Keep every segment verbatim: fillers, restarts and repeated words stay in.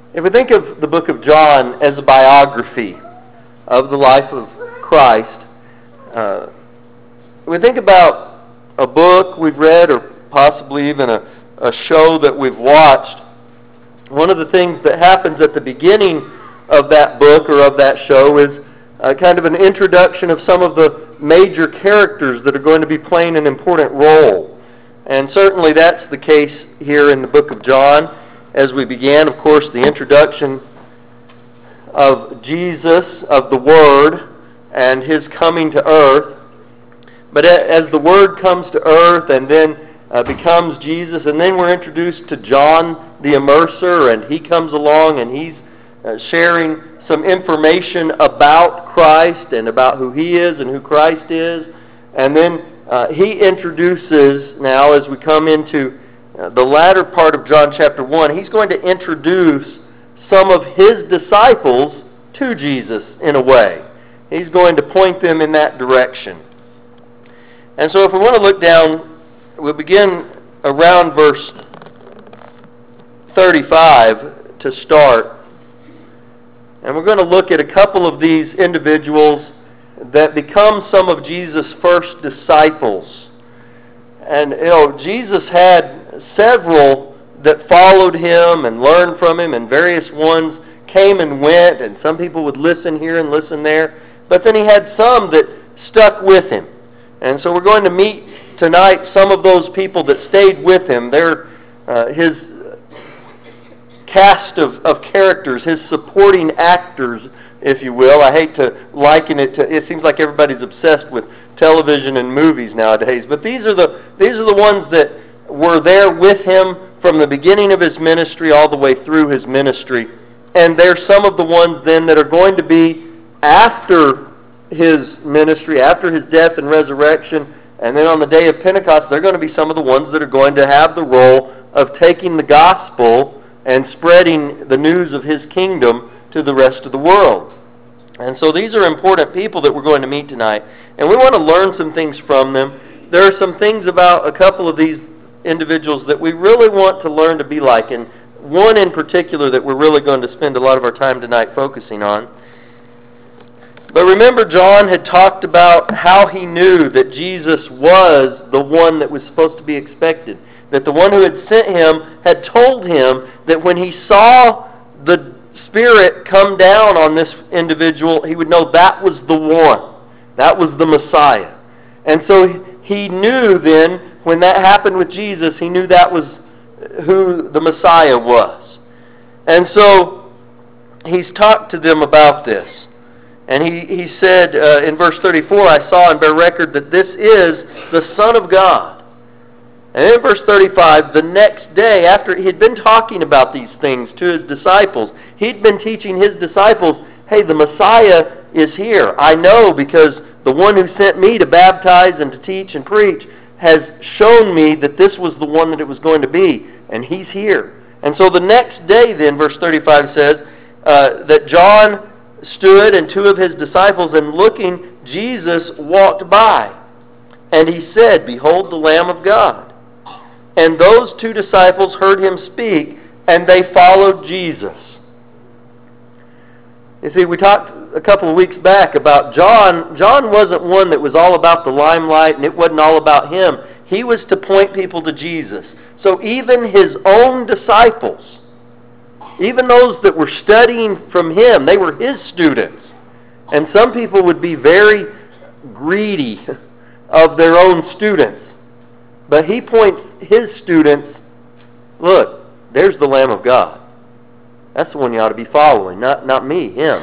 If we think of the book of John as a biography of the life of Christ, uh, we think about a book we've read or possibly even a, a show that we've watched. One of the things that happens at the beginning of that book or of that show is uh, kind of an introduction of some of the major characters that are going to be playing an important role. And certainly that's the case here in the book of John. As we began, of course, the introduction of Jesus, of the Word, and His coming to earth. But as the Word comes to earth and then uh, becomes Jesus, and then we're introduced to John the Immerser, and he comes along and he's uh, sharing some information about Christ and about who He is and who Christ is. And then uh, he introduces, now as we come into the latter part of John chapter one, he's going to introduce some of his disciples to Jesus in a way. He's going to point them in that direction. And so if we want to look down, we'll begin around verse thirty-five to start. And we're going to look at a couple of these individuals that become some of Jesus' first disciples. And, you know, Jesus had several that followed him and learned from him, and various ones came and went, and some people would listen here and listen there. But then he had some that stuck with him. And so we're going to meet tonight some of those people that stayed with him. They're uh, his cast of, of characters, his supporting actors, if you will. I hate to liken it to, it seems like everybody's obsessed with television and movies nowadays. But these are the these are the ones that were there with him from the beginning of his ministry all the way through his ministry. And they're some of the ones then that are going to be after his ministry, after his death and resurrection, and then on the day of Pentecost, they're going to be some of the ones that are going to have the role of taking the gospel and spreading the news of his kingdom to the rest of the world. And so these are important people that we're going to meet tonight, and we want to learn some things from them. There are some things about a couple of these individuals that we really want to learn to be like, and one in particular that we're really going to spend a lot of our time tonight focusing on. But remember, John had talked about how he knew that Jesus was the one that was supposed to be expected, that the one who had sent him had told him that when he saw the Spirit come down on this individual, he would know that was the one, that was the Messiah. And so he knew then, when that happened with Jesus, he knew that was who the Messiah was. And so he's talked to them about this. And he, he said uh, in verse thirty-four, I saw and bear record that this is the Son of God. And in verse thirty-five, the next day, after he had been talking about these things to his disciples, he'd been teaching his disciples, hey, the Messiah is here. I know, because the one who sent me to baptize and to teach and preach has shown me that this was the one that it was going to be, and he's here. And so the next day then, verse thirty-five says, uh, that John stood and two of his disciples, and looking, Jesus walked by. And he said, behold the Lamb of God. And those two disciples heard him speak, and they followed Jesus. You see, we talked a couple of weeks back about John. John wasn't one that was all about the limelight, and it wasn't all about him. He was to point people to Jesus. So even his own disciples, even those that were studying from him, they were his students. And some people would be very greedy of their own students. But he points his students, look, there's the Lamb of God. That's the one you ought to be following, not, not me, him.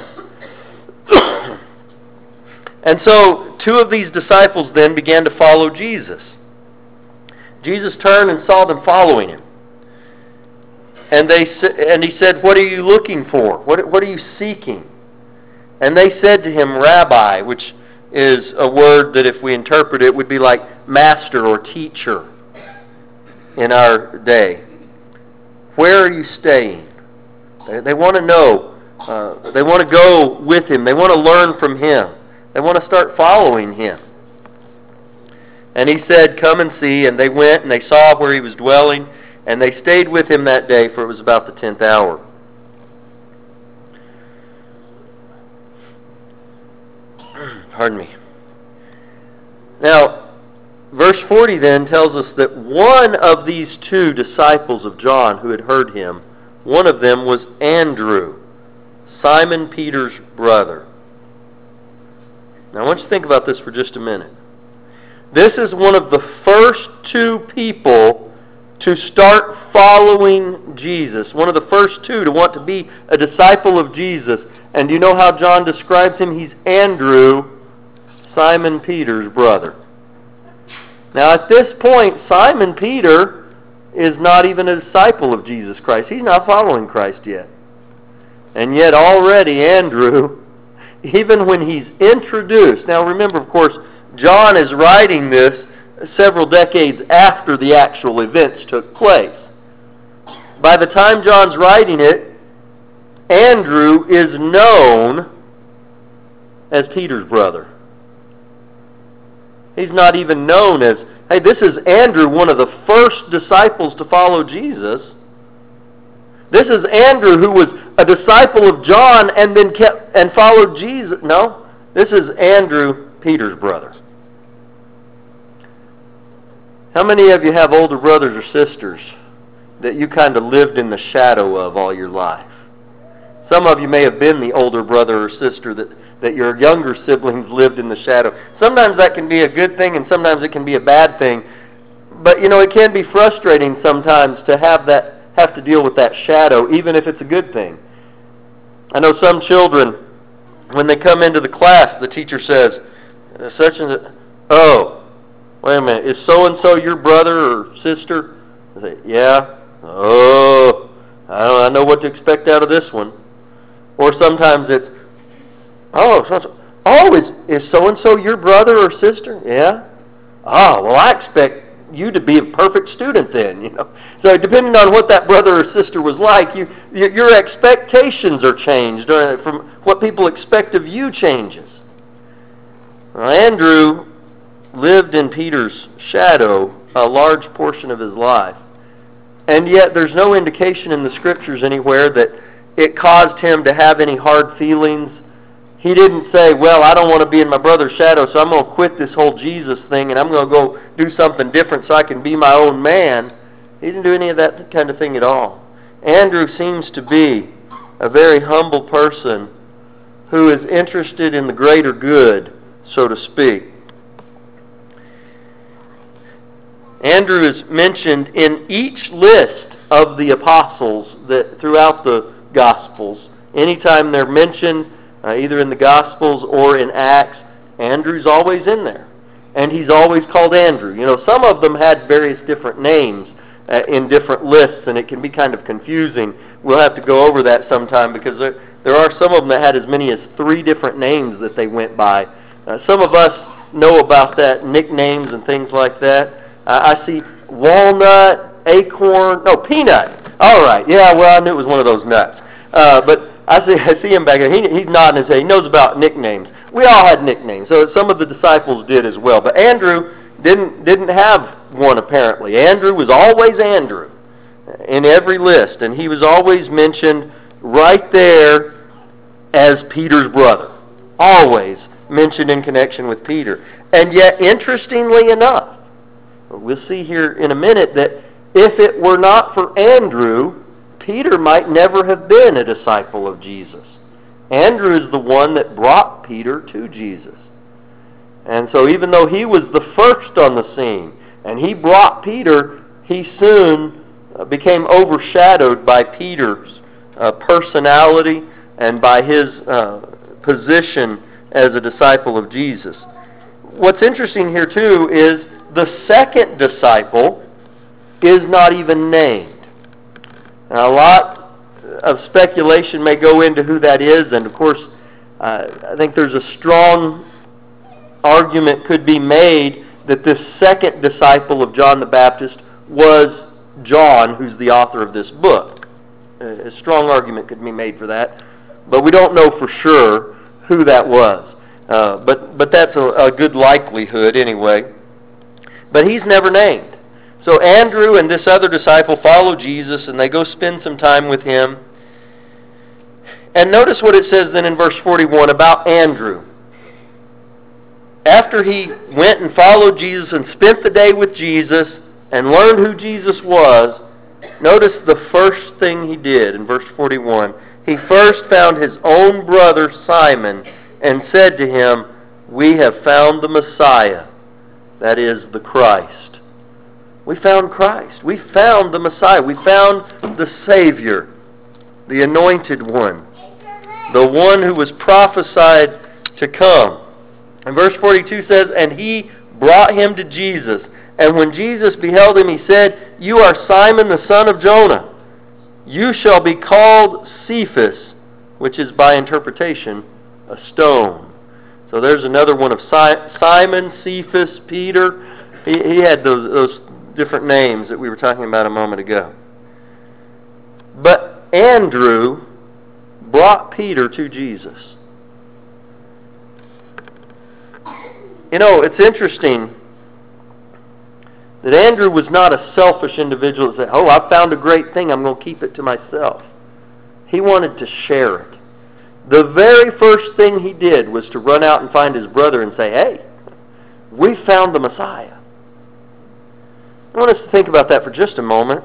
And so two of these disciples then began to follow Jesus. Jesus turned and saw them following him. And they and he said, what are you looking for? What, what are you seeking? And they said to him, Rabbi, which is a word that if we interpret it would be like master or teacher in our day. Where are you staying? They, they want to know. Uh, they want to go with him. They want to learn from him. They want to start following him. And he said, come and see. And they went and they saw where he was dwelling. And they stayed with him that day, for it was about the tenth hour. Pardon me. Now, verse forty then tells us that one of these two disciples of John who had heard him, one of them was Andrew, Simon Peter's brother. Now, I want you to think about this for just a minute. This is one of the first two people to start following Jesus. One of the first two to want to be a disciple of Jesus. And do you know how John describes him? He's Andrew, Simon Peter's brother. Now at this point, Simon Peter is not even a disciple of Jesus Christ. He's not following Christ yet. And yet already Andrew, even when he's introduced. Now remember, of course, John is writing this several decades after the actual events took place. By the time John's writing it, Andrew is known as Peter's brother. He's not even known as, hey, this is Andrew, one of the first disciples to follow Jesus. This is Andrew who was a disciple of John and then kept and followed Jesus. No, this is Andrew, Peter's brother. How many of you have older brothers or sisters that you kind of lived in the shadow of all your life? Some of you may have been the older brother or sister that, that your younger siblings lived in the shadow. Sometimes that can be a good thing and sometimes it can be a bad thing. But you know, it can be frustrating sometimes to have that have to deal with that shadow, even if it's a good thing. I know some children, when they come into the class, the teacher says, such and such, oh, wait a minute, is so-and-so your brother or sister? I say, yeah. Oh, I don't I know what to expect out of this one. Or sometimes it's, oh, so-and-so, oh, is, is so-and-so your brother or sister? Yeah. Oh, well, I expect you to be a perfect student then, you know. So depending on what that brother or sister was like, you, your expectations are changed. Or from what people expect of you changes. Well, Andrew lived in Peter's shadow a large portion of his life. And yet there's no indication in the Scriptures anywhere that it caused him to have any hard feelings. He didn't say, well, I don't want to be in my brother's shadow, so I'm going to quit this whole Jesus thing and I'm going to go do something different so I can be my own man. He didn't do any of that kind of thing at all. Andrew seems to be a very humble person who is interested in the greater good, so to speak. Andrew is mentioned in each list of the apostles that throughout the Gospels. Anytime they're mentioned, uh, either in the Gospels or in Acts, Andrew's always in there. And he's always called Andrew. You know, some of them had various different names uh, in different lists, and it can be kind of confusing. We'll have to go over that sometime because there, there are some of them that had as many as three different names that they went by. Uh, some of us know about that, nicknames and things like that. Uh, I see walnut, acorn, no, peanut. All right, yeah, well, I knew it was one of those nuts. Uh, but I see I see him back there. He, he's nodding his head. He knows about nicknames. We all had nicknames, so some of the disciples did as well. But Andrew didn't didn't have one apparently. Andrew was always Andrew in every list, and he was always mentioned right there as Peter's brother. Always mentioned in connection with Peter. And yet, interestingly enough, we'll see here in a minute that if it were not for Andrew, Peter might never have been a disciple of Jesus. Andrew is the one that brought Peter to Jesus. And so even though he was the first on the scene, and he brought Peter, he soon became overshadowed by Peter's uh, personality and by his uh, position as a disciple of Jesus. What's interesting here too is the second disciple is not even named. Now, a lot of speculation may go into who that is, and of course, uh, I think there's a strong argument could be made that this second disciple of John the Baptist was John, who's the author of this book. A strong argument could be made for that, but we don't know for sure who that was. Uh, but but that's a, a good likelihood anyway. But he's never named. So Andrew and this other disciple follow Jesus, and they go spend some time with him. And notice what it says then in verse forty-one about Andrew. after he went and followed Jesus and spent the day with Jesus and learned who Jesus was, notice the first thing he did in verse forty-one. He first found his own brother Simon and said to him, "We have found the Messiah," that is, the Christ. We found Christ. We found the Messiah. We found the Savior, the Anointed One, the one who was prophesied to come. And verse forty-two says, "And he brought him to Jesus. And when Jesus beheld him, he said, 'You are Simon the son of Jonah. You shall be called Cephas,'" which is by interpretation a stone. So there's another one of Simon, Cephas, Peter. He, he had those, those different names that we were talking about a moment ago. But Andrew brought Peter to Jesus. You know, it's interesting that Andrew was not a selfish individual that said, "Oh, I found a great thing, I'm going to keep it to myself." He wanted to share it. The very first thing he did was to run out and find his brother and say, "Hey, we found the Messiah." I want us to think about that for just a moment.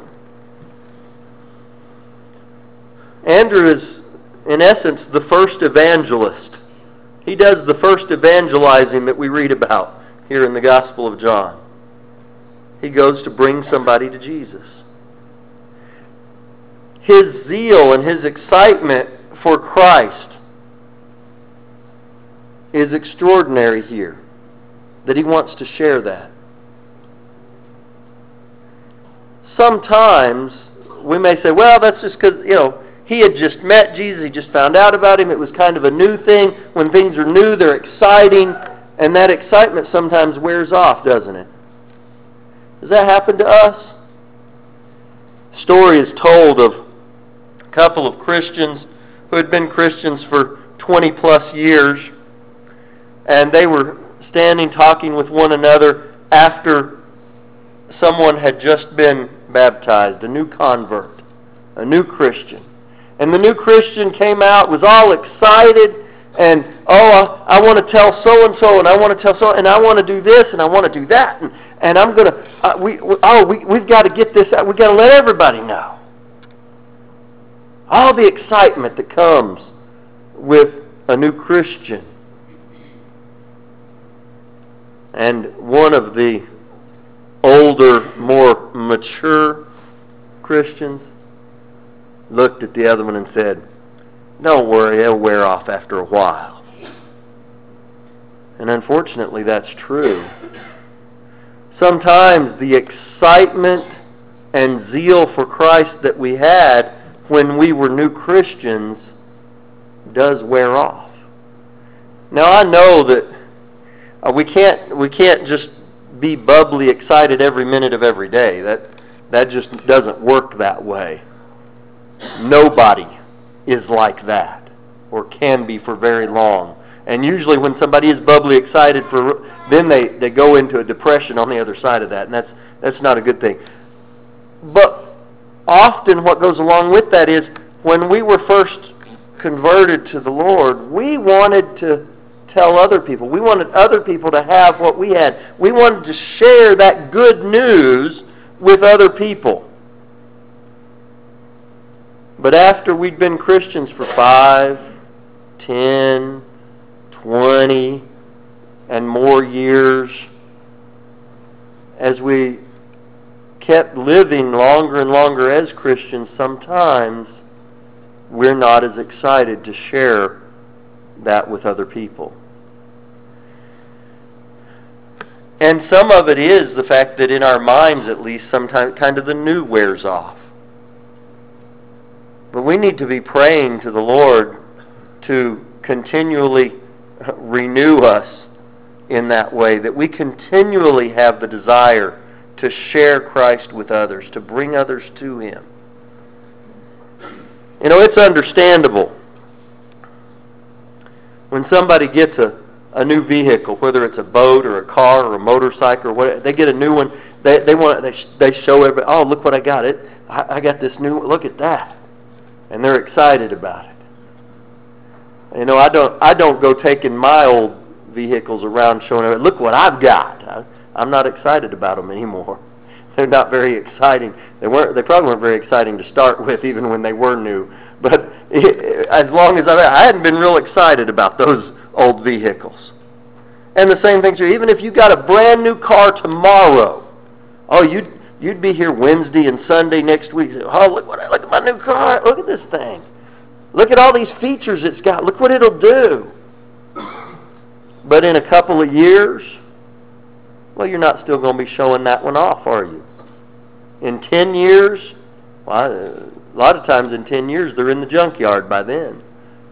Andrew is, in essence, the first evangelist. He does the first evangelizing that we read about here in the Gospel of John. He goes to bring somebody to Jesus. His zeal and his excitement for Christ is extraordinary here, that he wants to share that. Sometimes we may say, well, that's just because, you know, he had just met Jesus, he just found out about him, it was kind of a new thing. When things are new, they're exciting, and that excitement sometimes wears off, doesn't it? Does that happen to us? A story is told of a couple of Christians who had been Christians for twenty plus years, and they were standing talking with one another after someone had just been baptized, a new convert, a new Christian. And the new Christian came out, was all excited, and, oh, I, I want to tell so-and-so, and I want to tell so, and I want to do this, and I want to do that, and, and I'm going to, uh, we, we, oh, we, we've got to get this out, we've got to let everybody know. All the excitement that comes with a new Christian. And one of the older, more mature Christians looked at the other one and said, "Don't worry, it'll wear off after a while." And unfortunately, that's true. Sometimes the excitement and zeal for Christ that we had when we were new Christians does wear off. Now, I know that uh, we can't we can't just be bubbly excited every minute of every day. That that just doesn't work that way. Nobody is like that, or can be for very long. And usually when somebody is bubbly excited, for then they, they go into a depression on the other side of that, and that's that's not a good thing. But often what goes along with that is when we were first converted to the Lord, we wanted to tell other people. We wanted other people to have what we had. We wanted to share that good news with other people. But after we'd been Christians for five, ten, twenty, and more years, as we kept living longer and longer as Christians, sometimes we're not as excited to share that with other people. And some of it is the fact that in our minds, at least, sometimes kind of the new wears off. But we need to be praying to the Lord to continually renew us in that way, that we continually have the desire to share Christ with others, to bring others to Him. You know, it's understandable when somebody gets a, a new vehicle, whether it's a boat or a car or a motorcycle or whatever, they get a new one, they they want they, they show everybody, "Oh, look what I got! It I, I got this new one. Look at that." And they're excited about it. You know, I don't I don't go taking my old vehicles around showing everybody, look what I've got. I, I'm not excited about them anymore. They're not very exciting. They weren't. They probably weren't very exciting to start with, even when they were new. But it, as long as I, I hadn't been real excited about those old vehicles. And the same thing, even if you got a brand new car tomorrow, oh, you'd you'd be here Wednesday and Sunday next week. Oh, look what I, look at my new car. Look at this thing. Look at all these features it's got. Look what it'll do. But in a couple of years, well, you're not still going to be showing that one off, are you? In ten years, well, a lot of times in ten years, they're in the junkyard by then.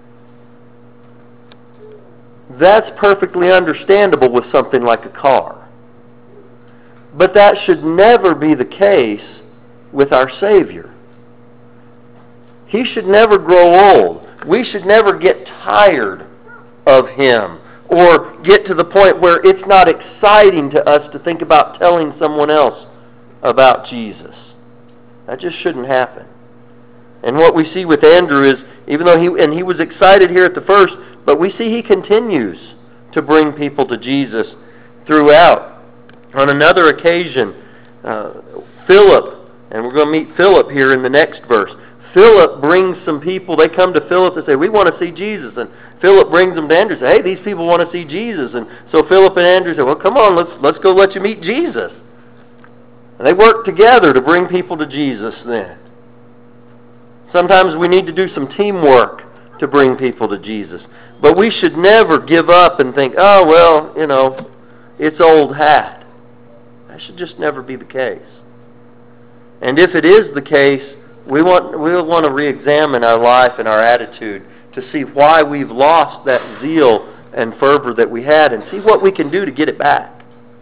That's perfectly understandable with something like a car. But that should never be the case with our Savior. He should never grow old. We should never get tired of Him or get to the point where it's not exciting to us to think about telling someone else about Jesus. That just shouldn't happen. And what we see with Andrew is, even though he, and he was excited here at the first, but we see he continues to bring people to Jesus throughout. On another occasion, uh, Philip, and we're going to meet Philip here in the next verse. Philip brings some people, they come to Philip and say, we want to see Jesus. And Philip brings them to Andrew and say, hey, these people want to see Jesus. And so Philip and Andrew say, well, come on, let's, let's go let you meet Jesus. And they work together to bring people to Jesus then. Sometimes we need to do some teamwork to bring people to Jesus. But we should never give up and think, oh, well, you know, it's old hat. That should just never be the case. And if it is the case, we want, we'll want to re-examine our life and our attitude to see why we've lost that zeal and fervor that we had and see what we can do to get it back.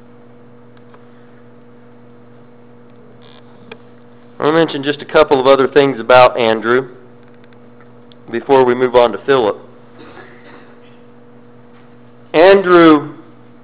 I'll mention just a couple of other things about Andrew before we move on to Philip. Andrew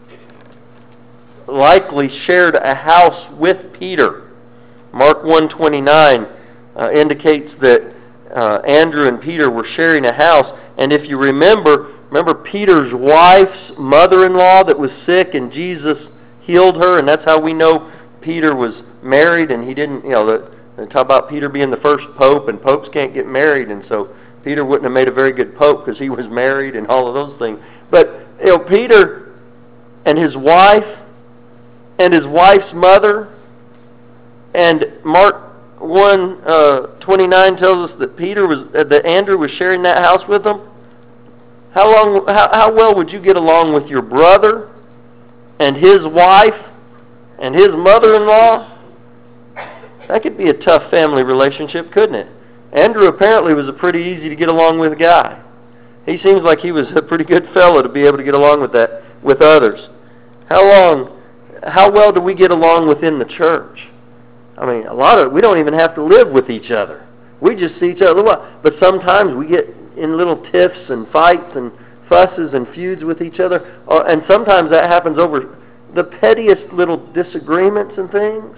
likely shared a house with Peter. Mark one twenty-nine uh, indicates that uh, Andrew and Peter were sharing a house. And if you remember, remember Peter's wife's mother-in-law that was sick and Jesus healed her, and that's how we know Peter was married and he didn't, you know, the, they talk about Peter being the first pope, and popes can't get married, and so Peter wouldn't have made a very good pope because he was married and all of those things. But you know, Peter and his wife and his wife's mother, and Mark one twenty-nine tells us that Peter was uh, that Andrew was sharing that house with them. How long? How, how well would you get along with your brother and his wife and his mother-in-law? That could be a tough family relationship, couldn't it? Andrew apparently was a pretty easy to get along with guy. He seems like he was a pretty good fellow to be able to get along with that with others. How long, how well do we get along within the church? I mean, a lot of we don't even have to live with each other. We just see each other a lot. But sometimes we get in little tiffs and fights and fusses and feuds with each other. And sometimes that happens over the pettiest little disagreements and things.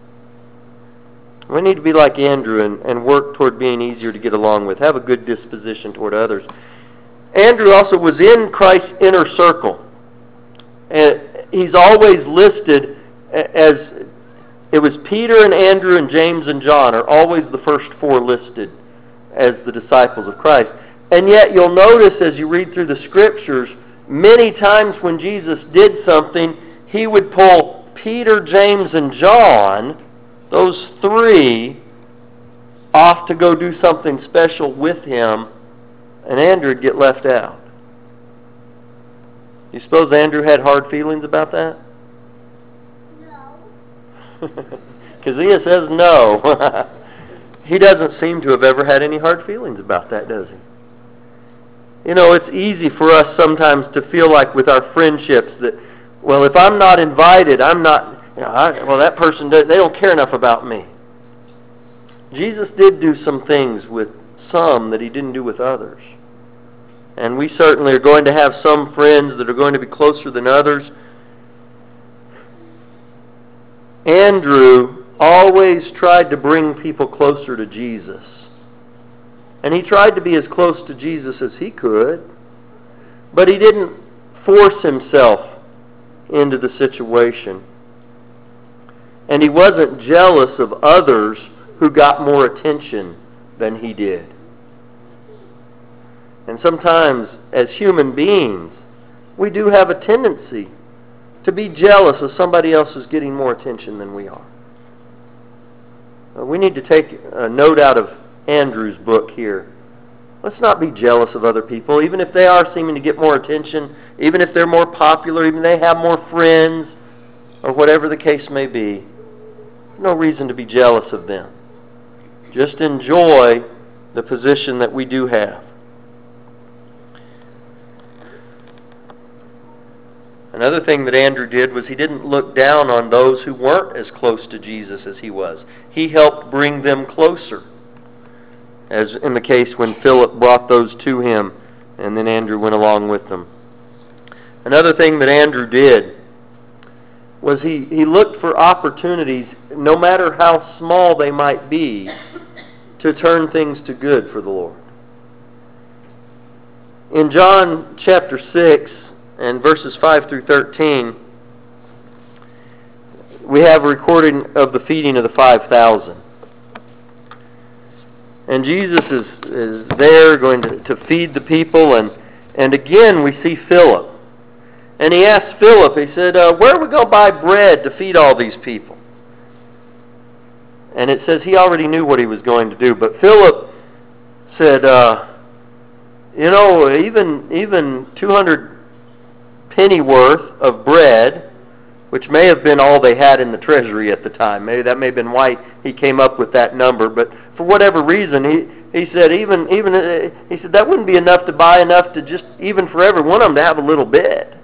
We need to be like Andrew and, and work toward being easier to get along with. Have a good disposition toward others. Andrew also was in Christ's inner circle. And he's always listed as, it was Peter and Andrew and James and John are always the first four listed as the disciples of Christ. And yet you'll notice as you read through the scriptures, many times when Jesus did something, he would pull Peter, James, and John, those three, off to go do something special with him, and Andrew would get left out. You suppose Andrew had hard feelings about that? No. Kezia says no. He doesn't seem to have ever had any hard feelings about that, does he? You know, it's easy for us sometimes to feel like with our friendships that, well, if I'm not invited, I'm not, you know, I, well, that person, they don't care enough about me. Jesus did do some things with some that he didn't do with others. And we certainly are going to have some friends that are going to be closer than others. Andrew always tried to bring people closer to Jesus. And he tried to be as close to Jesus as he could. But he didn't force himself into the situation. And he wasn't jealous of others who got more attention than he did. And sometimes, as human beings, we do have a tendency to be jealous of somebody else who's getting more attention than we are. We need to take a note out of Andrew's book here. Let's not be jealous of other people, even if they are seeming to get more attention, even if they're more popular, even if they have more friends, or whatever the case may be. There's no reason to be jealous of them. Just enjoy the position that we do have. Another thing that Andrew did was he didn't look down on those who weren't as close to Jesus as he was. He helped bring them closer, as in the case when Philip brought those to him, and then Andrew went along with them. Another thing that Andrew did was he, he looked for opportunities, no matter how small they might be, to turn things to good for the Lord. In John chapter six, and verses five through thirteen, we have a recording of the feeding of the five thousand. And Jesus is, is there going to, to feed the people, and, and again we see Philip. And he asked Philip, he said, uh, where we go buy bread to feed all these people? And it says he already knew what he was going to do, but Philip said, uh, you know, even, even two hundred penny worth of bread, which may have been all they had in the treasury at the time. Maybe that may have been why he came up with that number. But for whatever reason, he, he said even even uh, he said that wouldn't be enough to buy enough to just even for every one of them to have a little bit.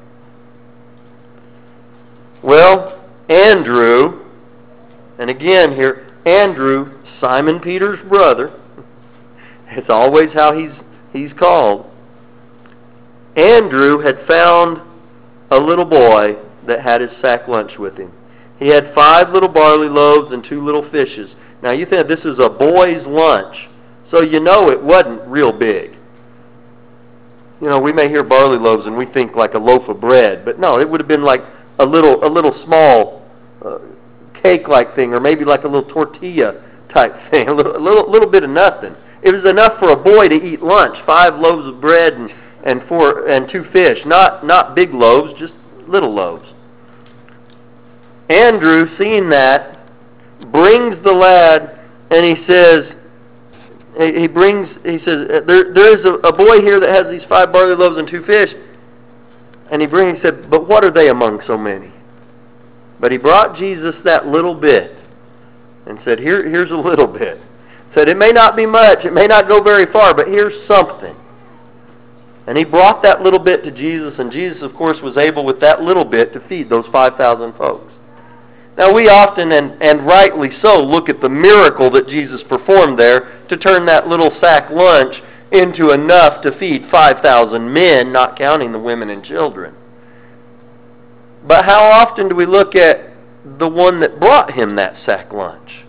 Well, Andrew, and again here, Andrew, Simon Peter's brother. It's always how he's he's called. Andrew had found a little boy that had his sack lunch with him. He had five little barley loaves and two little fishes. Now you think this is a boy's lunch, so you know it wasn't real big. You know, we may hear barley loaves and we think like a loaf of bread, but no, it would have been like a little, a little small uh, cake-like thing, or maybe like a little tortilla type thing, a little, a little, little bit of nothing. It was enough for a boy to eat lunch, five loaves of bread and and four and two fish, not not big loaves, just little loaves. Andrew, seeing that, brings the lad, and he says, he brings, he says, there, there is a, a boy here that has these five barley loaves and two fish, and he brings, he said, but what are they among so many? But he brought Jesus that little bit, and said, here, here's a little bit. Said, it may not be much, it may not go very far, but here's something. And he brought that little bit to Jesus, and Jesus, of course, was able with that little bit to feed those five thousand folks. Now, we often, and, and rightly so, look at the miracle that Jesus performed there to turn that little sack lunch into enough to feed five thousand men, not counting the women and children. But how often do we look at the one that brought him that sack lunch?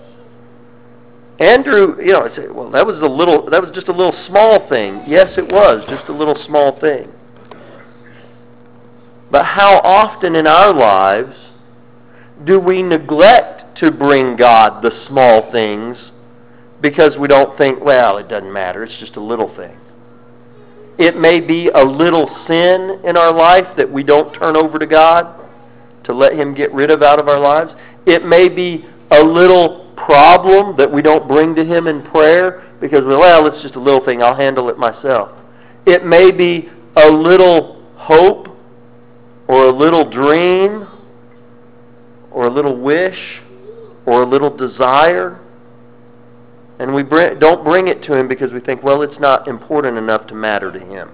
Andrew, you know, I say, well, that was a little, that was just a little small thing. Yes, it was just a little small thing. But how often in our lives do we neglect to bring God the small things because we don't think, well, it doesn't matter, it's just a little thing. It may be a little sin in our life that we don't turn over to God to let Him get rid of out of our lives. It may be a little problem that we don't bring to Him in prayer because, well, it's just a little thing, I'll handle it myself. It may be a little hope or a little dream or a little wish or a little desire, and we bring, don't bring it to Him because we think, well, it's not important enough to matter to Him.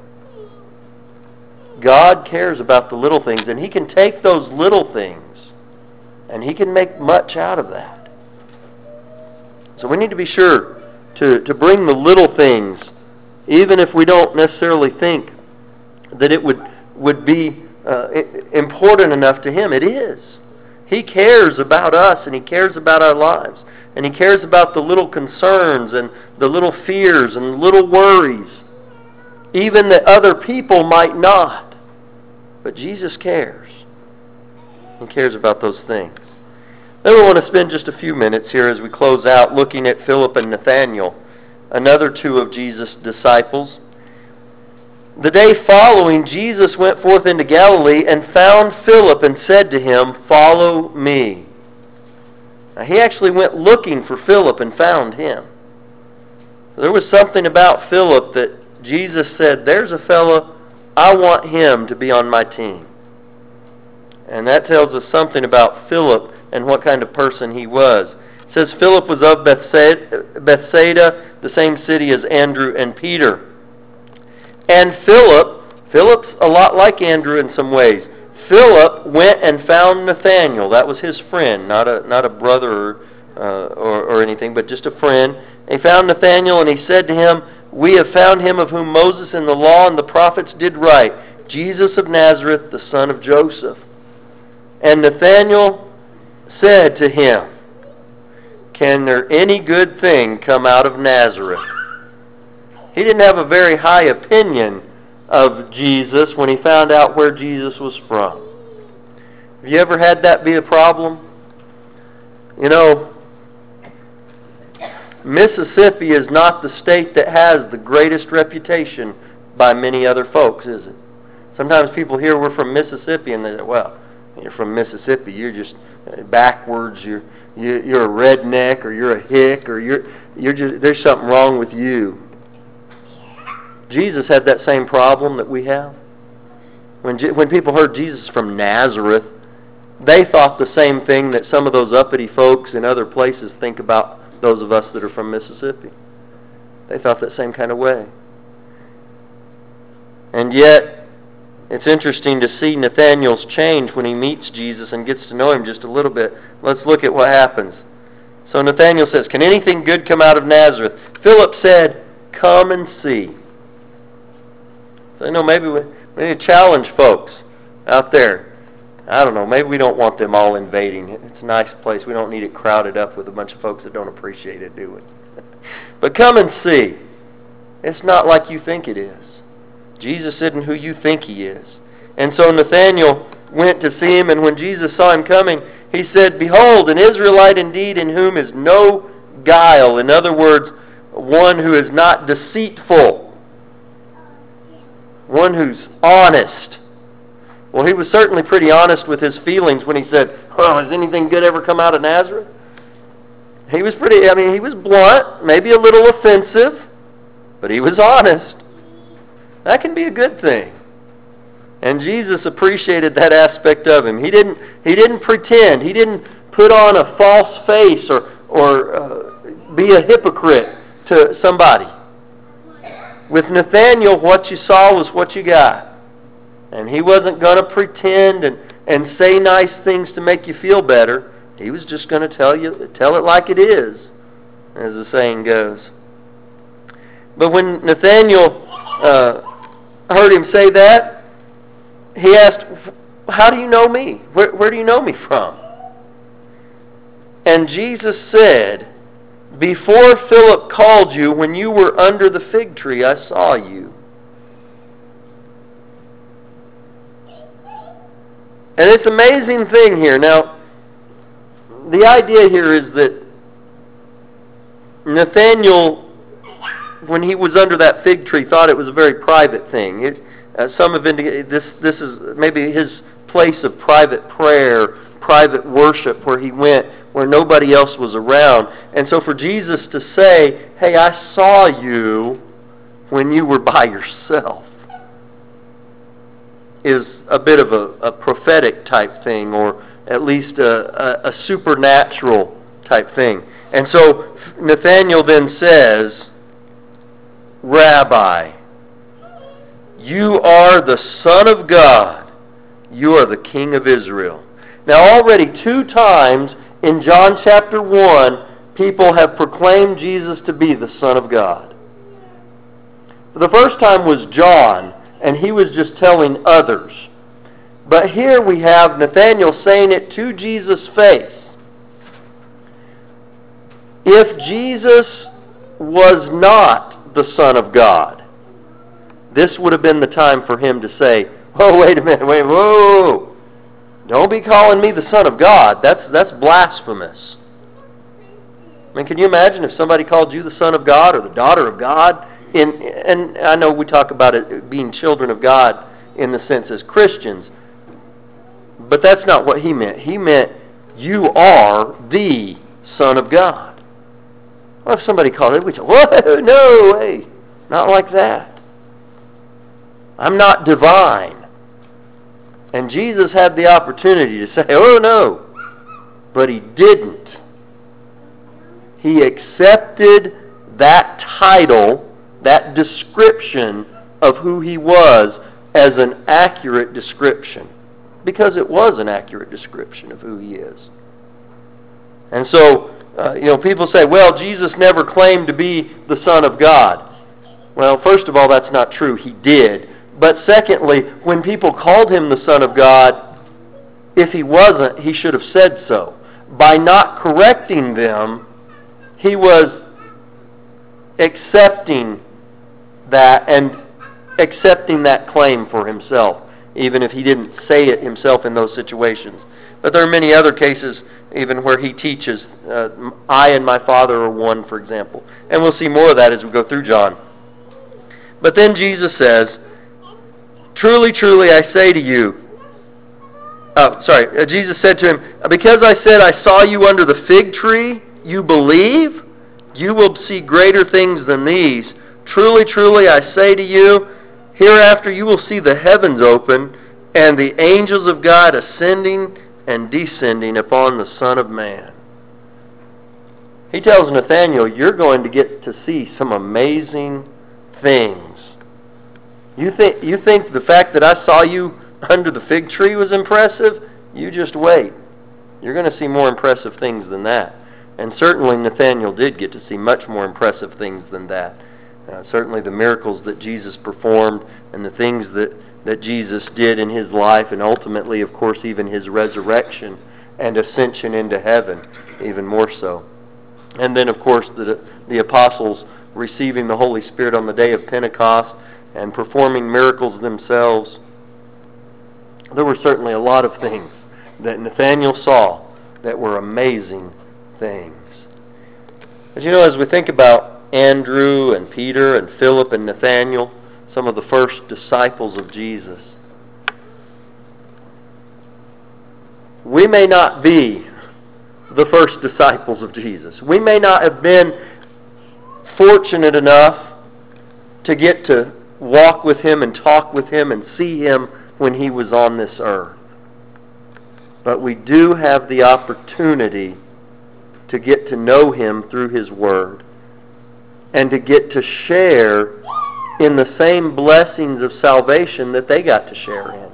God cares about the little things, and He can take those little things and He can make much out of that. So we need to be sure to, to bring the little things, even if we don't necessarily think that it would, would be uh, important enough to Him. It is. He cares about us, and He cares about our lives. And He cares about the little concerns and the little fears and little worries, even that other people might not. But Jesus cares. He cares about those things. Then we want to spend just a few minutes here as we close out looking at Philip and Nathanael, another two of Jesus' disciples. The day following, Jesus went forth into Galilee and found Philip and said to him, "Follow me." Now, he actually went looking for Philip and found him. There was something about Philip that Jesus said, there's a fella, I want him to be on my team. And that tells us something about Philip and what kind of person he was. It says Philip was of Bethsaida, Bethsaida, the same city as Andrew and Peter. And Philip, Philip's a lot like Andrew in some ways. Philip went and found Nathanael. That was his friend, not a not a brother or, uh, or, or anything, but just a friend. He found Nathanael and he said to him, "We have found him of whom Moses and the law and the prophets did write, Jesus of Nazareth, the son of Joseph." And Nathanael said to him, "Can there any good thing come out of Nazareth?" He didn't have a very high opinion of Jesus when he found out where Jesus was from. Have you ever had that be a problem? You know, Mississippi is not the state that has the greatest reputation by many other folks, is it? Sometimes people hear we're from Mississippi and they say, well, you're from Mississippi, you're just backwards, you're you're a redneck, or you're a hick, or you're you're just there's something wrong with you. Jesus had that same problem that we have. When when people heard Jesus from Nazareth, they thought the same thing that some of those uppity folks in other places think about those of us that are from Mississippi. They thought that same kind of way. And yet, it's interesting to see Nathanael's change when he meets Jesus and gets to know him just a little bit. Let's look at what happens. So Nathanael says, "Can anything good come out of Nazareth?" Philip said, "Come and see." So, you know, maybe we, we need to challenge folks out there. I don't know, maybe we don't want them all invading. It's a nice place. We don't need it crowded up with a bunch of folks that don't appreciate it, do we? But come and see. It's not like you think it is. Jesus isn't who you think he is. And so Nathanael went to see him, and when Jesus saw him coming, he said, "Behold, an Israelite indeed, in whom is no guile." In other words, one who is not deceitful. One who's honest. Well, he was certainly pretty honest with his feelings when he said, "Oh, has anything good ever come out of Nazareth?" He was pretty, I mean, he was blunt, maybe a little offensive, but he was honest. That can be a good thing. And Jesus appreciated that aspect of him. He didn't he didn't pretend. He didn't put on a false face or or uh, be a hypocrite to somebody. With Nathanael, what you saw was what you got. And he wasn't going to pretend and, and say nice things to make you feel better. He was just going to tell you, tell it like it is, as the saying goes. But when Nathanael uh, heard him say that, he asked, "How do you know me? Where, where do you know me from?" And Jesus said, "Before Philip called you, when you were under the fig tree, I saw you." And it's an amazing thing here. Now, the idea here is that Nathanael, when he was under that fig tree, thought it was a very private thing. It, uh, some have indicated this, this is maybe his place of private prayer, private worship, where he went where nobody else was around. And so for Jesus to say, "Hey, I saw you when you were by yourself," is a bit of a, a prophetic type thing, or at least a, a, a supernatural type thing. And so Nathanael then says, "Rabbi, you are the Son of God. You are the King of Israel." Now already two times in John chapter one, people have proclaimed Jesus to be the Son of God. The first time was John, and he was just telling others. But here we have Nathanael saying it to Jesus' face. If Jesus was not the Son of God, this would have been the time for him to say, Oh, wait a minute, wait, whoa. Don't be calling me the Son of God. That's that's blasphemous. I mean, can you imagine if somebody called you the Son of God or the daughter of God? In, and I know we talk about it being children of God in the sense as Christians, but that's not what he meant. He meant you are the Son of God. What if somebody called it? We say, whoa, no way. Not like that. I'm not divine. And Jesus had the opportunity to say, oh no, but he didn't. He accepted that title, that description of who he was as an accurate description. Because it was an accurate description of who he is. And so, uh, you know, people say, well, Jesus never claimed to be the Son of God. Well, first of all, that's not true. He did. But secondly, when people called him the Son of God, if he wasn't, he should have said so. By not correcting them, he was accepting that and accepting that claim for himself, even if he didn't say it himself in those situations. But there are many other cases even where he teaches, uh, I and my Father are one, for example. And we'll see more of that as we go through John. But then Jesus says, truly, truly, I say to you, oh, sorry, uh, Jesus said to him, because I said I saw you under the fig tree, you believe? You will see greater things than these. Truly, truly, I say to you, hereafter you will see the heavens open and the angels of God ascending and descending upon the Son of Man. He tells Nathanael, you're going to get to see some amazing things. You think, you think the fact that I saw you under the fig tree was impressive? You just wait. You're going to see more impressive things than that. And certainly Nathanael did get to see much more impressive things than that. Uh, certainly the miracles that Jesus performed and the things that, that Jesus did in his life, and ultimately, of course, even his resurrection and ascension into heaven, even more so. And then, of course, the, the apostles receiving the Holy Spirit on the day of Pentecost and performing miracles themselves. There were certainly a lot of things that Nathanael saw that were amazing things. But you know, as we think about Andrew and Peter and Philip and Nathanael, some of the first disciples of Jesus, we may not be the first disciples of Jesus. We may not have been fortunate enough to get to walk with him and talk with him and see him when he was on this earth. But we do have the opportunity to get to know him through his word and to get to share in the same blessings of salvation that they got to share in.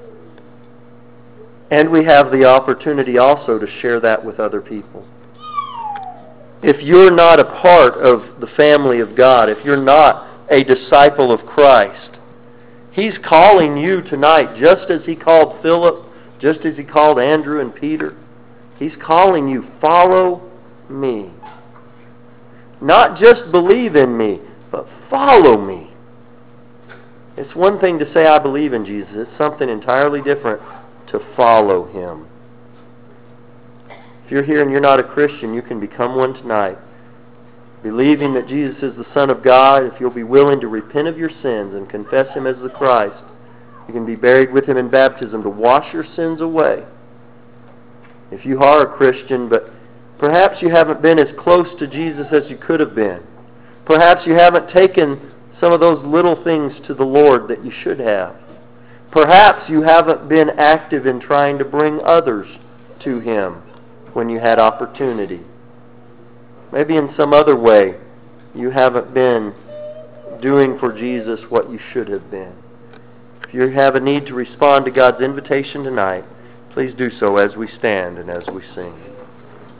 And we have the opportunity also to share that with other people. If you're not a part of the family of God, if you're not a disciple of Christ, he's calling you tonight, just as he called Philip, just as he called Andrew and Peter. He's calling you, follow me. Not just believe in me, but follow me. It's one thing to say I believe in Jesus. It's something entirely different to follow him. If you're here and you're not a Christian, you can become one tonight. Believing that Jesus is the Son of God, if you'll be willing to repent of your sins and confess him as the Christ, you can be buried with him in baptism to wash your sins away. If you are a Christian, but perhaps you haven't been as close to Jesus as you could have been. Perhaps you haven't taken some of those little things to the Lord that you should have. Perhaps you haven't been active in trying to bring others to him when you had opportunity. Maybe in some other way you haven't been doing for Jesus what you should have been. If you have a need to respond to God's invitation tonight, please do so as we stand and as we sing.